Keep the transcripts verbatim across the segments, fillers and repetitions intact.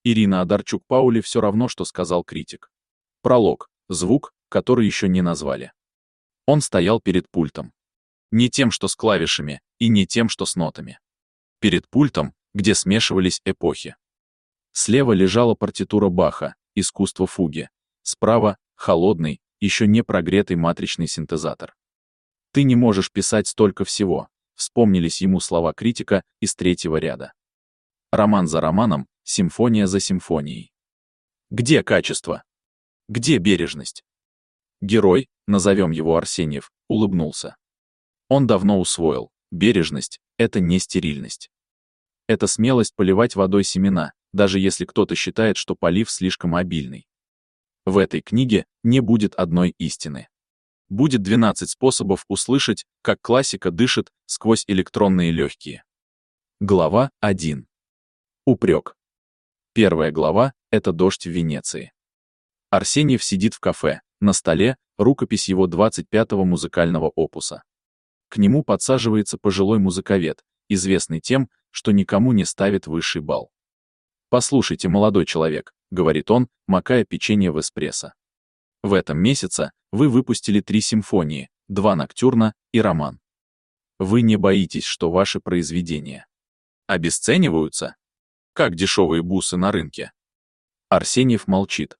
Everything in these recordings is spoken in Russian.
Ирина Одарчук-Паули все равно, что сказал критик. Пролог. Звук, который еще не назвали. Он стоял перед пультом. Не тем, что с клавишами, и не тем, что с нотами. Перед пультом, где смешивались эпохи. Слева лежала партитура Баха, искусство фуги. Справа — холодный, еще не прогретый матричный синтезатор. «Ты не можешь писать столько всего», — вспомнились ему слова критика из третьего ряда. Роман за романом, симфония за симфонией. Где качество? Где бережность? Герой, назовем его Арсеньев, улыбнулся. Он давно усвоил, бережность — это не стерильность. Это смелость поливать водой семена, даже если кто-то считает, что полив слишком обильный. В этой книге не будет одной истины. Будет двенадцать способов услышать, как классика дышит сквозь электронные легкие. Глава один. Упрек. Первая глава — это «Дождь в Венеции». Арсеньев сидит в кафе, на столе рукопись его двадцать пятого музыкального опуса. К нему подсаживается пожилой музыковед, известный тем, что никому не ставит высший балл. «Послушайте, молодой человек», — говорит он, макая печенье в эспрессо. «В этом месяце вы выпустили три симфонии, два ноктюрна и роман. Вы не боитесь, что ваши произведения обесцениваются? Как дешевые бусы на рынке?» Арсеньев молчит.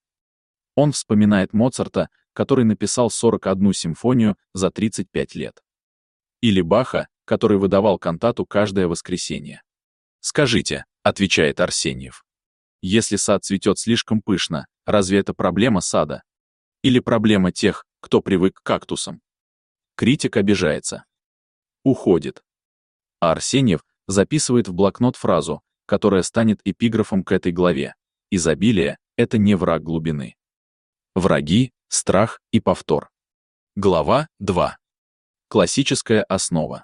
Он вспоминает Моцарта, который написал сорок одну симфонию за тридцать пять лет. Или Баха, который выдавал кантату каждое воскресенье. «Скажите», — отвечает Арсеньев, «если сад цветет слишком пышно, разве это проблема сада? Или проблема тех, кто привык к кактусам?» Критик обижается. Уходит. А Арсеньев записывает в блокнот фразу, которая станет эпиграфом к этой главе. Изобилие — это не враг глубины. Враги, страх и повтор. Глава два. Классическая основа.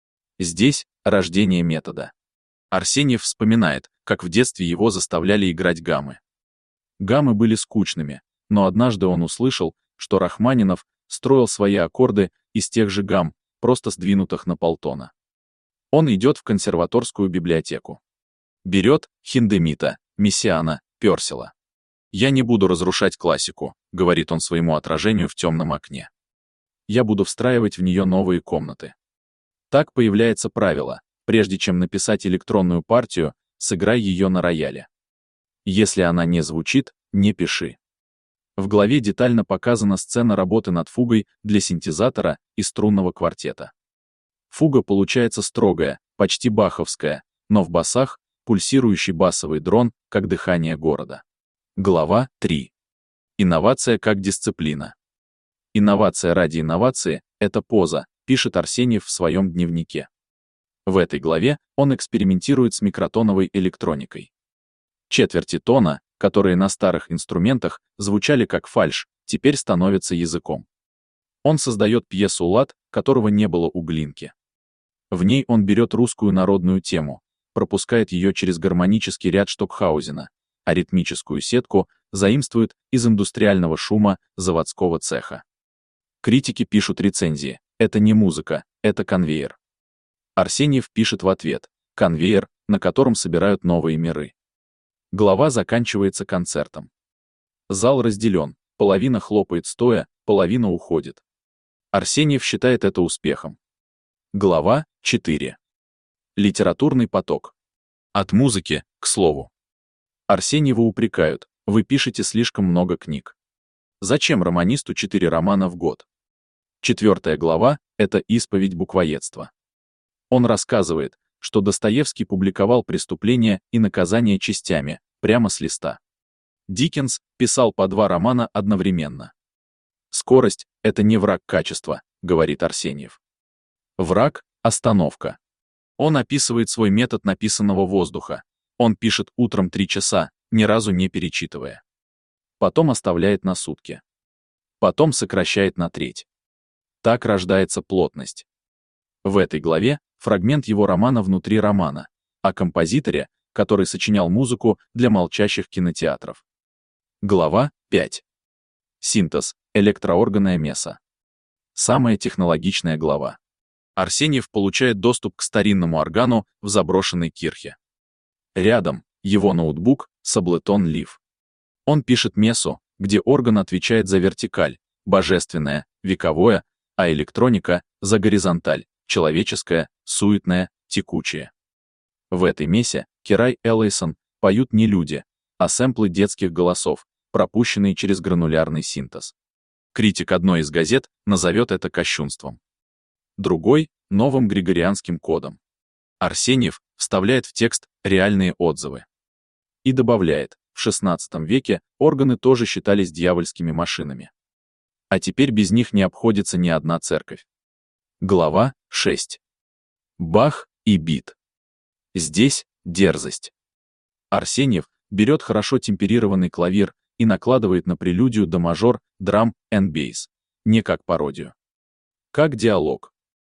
Здесь рождение метода. Арсеньев вспоминает, как в детстве его заставляли играть гаммы. Гаммы были скучными, но однажды он услышал, что Рахманинов строил свои аккорды из тех же гамм, просто сдвинутых на полтона. Он идет в консерваторскую библиотеку. Берет Хиндемита, Мессиана, Пёрсела. «Я не буду разрушать классику», — говорит он своему отражению в темном окне. «Я буду встраивать в нее новые комнаты». Так появляется правило: прежде чем написать электронную партию, сыграй ее на рояле. Если она не звучит, не пиши. В главе детально показана сцена работы над фугой для синтезатора и струнного квартета. Фуга получается строгая, почти баховская, но в басах пульсирующий басовый дрон, как дыхание города. Глава три. Инновация как дисциплина. Инновация ради инновации — это поза, пишет Арсеньев в своем дневнике. В этой главе он экспериментирует с микротоновой электроникой. Четверти тона, которые на старых инструментах звучали как фальшь, теперь становятся языком. Он создает пьесу «Лад», которого не было у Глинки. В ней он берет русскую народную тему, пропускает ее через гармонический ряд Штокхаузена, а ритмическую сетку заимствует из индустриального шума заводского цеха. Критики пишут рецензии: это не музыка, это конвейер. Арсеньев пишет в ответ: конвейер, на котором собирают новые миры. Глава заканчивается концертом. Зал разделен, половина хлопает стоя, половина уходит. Арсеньев считает это успехом. Глава четыре. Литературный поток. От музыки, к слову. Арсеньева упрекают: вы пишете слишком много книг. Зачем романисту четыре романа в год? Четвертая глава — это исповедь буквоедства. Он рассказывает, что Достоевский публиковал «Преступление и наказание» частями, прямо с листа. Диккенс писал по два романа одновременно. «Скорость — это не враг качества», — говорит Арсеньев. Враг — остановка. Он описывает свой метод написанного воздуха. Он пишет утром три часа, ни разу не перечитывая. Потом оставляет на сутки. Потом сокращает на треть. Так рождается плотность. В этой главе фрагмент его романа внутри романа, о композиторе, который сочинял музыку для молчащих кинотеатров. Глава пять. Синтез, электроорганная меса. Самая технологичная глава. Арсеньев получает доступ к старинному органу в заброшенной кирхе. Рядом его ноутбук Саблетон Лив. Он пишет мессу, где орган отвечает за вертикаль, божественное, вековое, а электроника — за горизонталь, человеческое, суетное, текучее. В этой мессе Кирай Эллейсон поют не люди, а сэмплы детских голосов, пропущенные через гранулярный синтез. Критик одной из газет назовет это кощунством. Другой — новым григорианским кодом. Арсеньев вставляет в текст реальные отзывы. И добавляет, в шестнадцатом веке органы тоже считались дьявольскими машинами. А теперь без них не обходится ни одна церковь. Глава шесть. Бах и бит. Здесь дерзость. Арсеньев берет хорошо темперированный клавир и накладывает на прелюдию до мажор драм and bass, не как пародию. Как диалог.